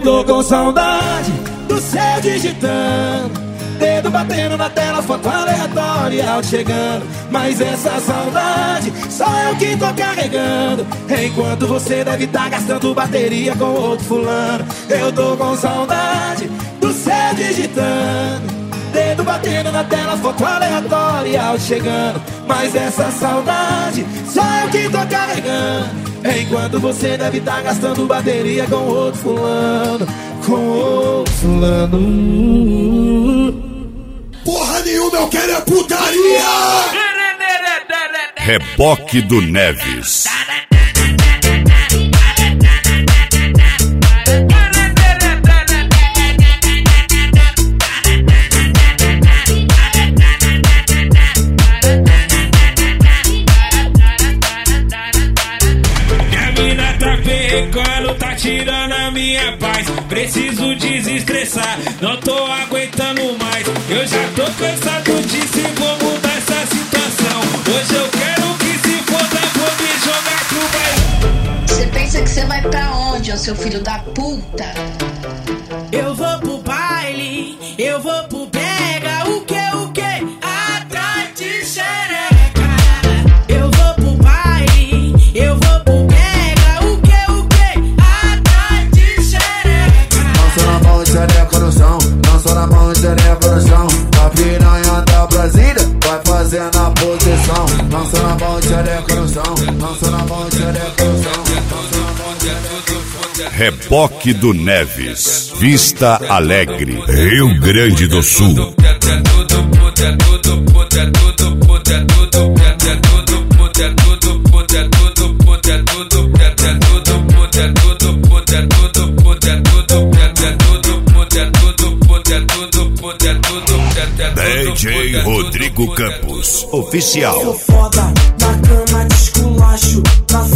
tô com saudade do céu digitando, dedo batendo na tela, foto aleatória, áudio chegando. Mas essa saudade só eu que tô carregando, enquanto você deve tá gastando bateria com outro fulano. Eu tô com saudade do céu digitando, dedo batendo na tela, foto aleatória, áudio chegando. Mas essa saudade só eu que tô carregando, enquanto você deve tá gastando bateria com outro fulano. Com outro fulano. Porra nenhuma, eu quero é putaria! Reboque do Neves. Tá tirando a minha paz, preciso desestressar, não tô aguentando mais. Eu já tô cansado disso e vou mudar essa situação. Hoje eu quero que se foda, vou me jogar pro bairro. Você pensa que você vai pra onde, ô seu filho da puta? Eu vou pro baile, eu vou pro pega, o que? Atrás de xereca. Eu vou pro baile, eu vou pro xereca no chão, não só na mão, xereca no chão. A piranha da Brasília vai fazendo a posição. Não só na mão, xereca no chão, não só na mão, xereca no chão. Reboque do Neves, Vista Alegre, Rio Grande do Sul. DJ Rodrigo Campos, oficial. Sou foda, na cama de esculacho, na